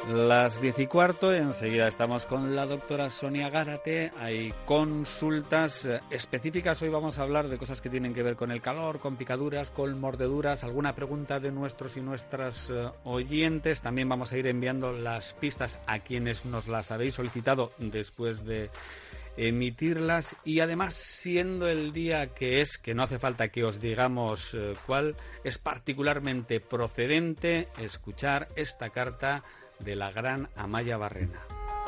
Las 10:15, enseguida estamos con la doctora Sonia Gárate. Hay consultas específicas. Hoy vamos a hablar de cosas que tienen que ver con el calor, con picaduras, con mordeduras, alguna pregunta de nuestros y nuestras oyentes. También vamos a ir enviando las pistas a quienes nos las habéis solicitado después de emitirlas, y además, siendo el día que es, que no hace falta que os digamos cuál, es particularmente procedente escuchar esta carta de la gran Amaya Barrena.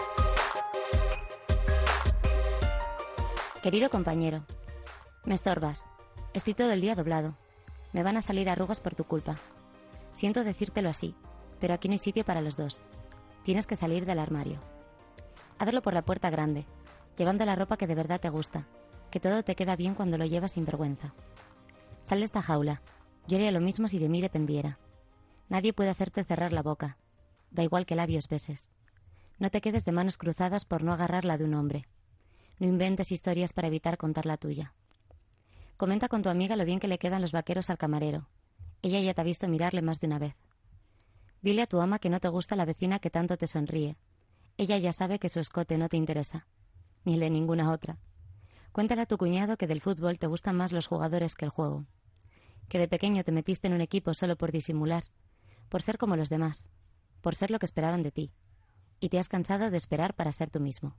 Querido compañero, me estorbas. Estoy todo el día doblado. Me van a salir arrugas por tu culpa. Siento decírtelo así, pero aquí no hay sitio para los dos. Tienes que salir del armario. Hazlo por la puerta grande, llevando la ropa que de verdad te gusta, que todo te queda bien cuando lo llevas sin vergüenza. Sal de esta jaula. Yo haría lo mismo si de mí dependiera. Nadie puede hacerte cerrar la boca. Da igual que labios beses. No te quedes de manos cruzadas por no agarrar la de un hombre. No inventes historias para evitar contar la tuya. Comenta con tu amiga lo bien que le quedan los vaqueros al camarero. Ella ya te ha visto mirarle más de una vez. Dile a tu ama que no te gusta la vecina que tanto te sonríe. Ella ya sabe que su escote no te interesa, ni el de ninguna otra. Cuéntale a tu cuñado que del fútbol te gustan más los jugadores que el juego. Que de pequeño te metiste en un equipo solo por disimular, por ser como los demás, por ser lo que esperaban de ti, y te has cansado de esperar para ser tú mismo.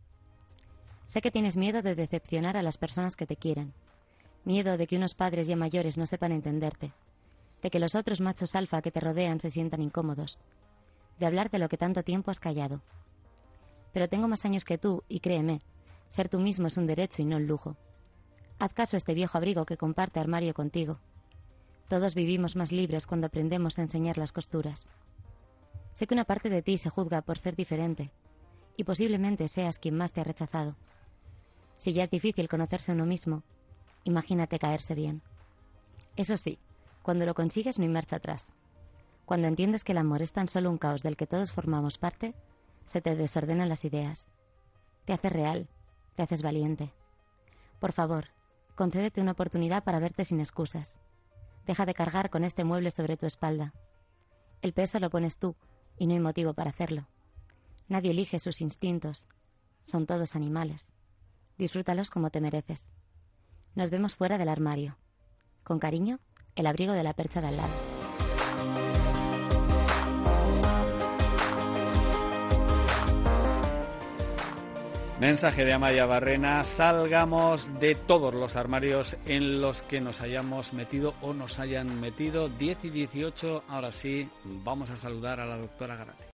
Sé que tienes miedo de decepcionar a las personas que te quieren, miedo de que unos padres ya mayores no sepan entenderte, de que los otros machos alfa que te rodean se sientan incómodos, de hablar de lo que tanto tiempo has callado. Pero tengo más años que tú y créeme, ser tú mismo es un derecho y no un lujo. Haz caso a este viejo abrigo que comparte armario contigo. Todos vivimos más libres cuando aprendemos a enseñar las costuras. Sé que una parte de ti se juzga por ser diferente, y posiblemente seas quien más te ha rechazado. Si ya es difícil conocerse a uno mismo, imagínate caerse bien. Eso sí, cuando lo consigues no hay marcha atrás. Cuando entiendes que el amor es tan solo un caos del que todos formamos parte, se te desordenan las ideas. Te haces real, te haces valiente. Por favor, concédete una oportunidad para verte sin excusas. Deja de cargar con este mueble sobre tu espalda. El peso lo pones tú, y no hay motivo para hacerlo. Nadie elige sus instintos. Son todos animales. Disfrútalos como te mereces. Nos vemos fuera del armario. Con cariño, el abrigo de la percha de al lado. Mensaje de Amaya Barrena: salgamos de todos los armarios en los que nos hayamos metido o nos hayan metido. 10:18, ahora sí, vamos a saludar a la doctora Gárate.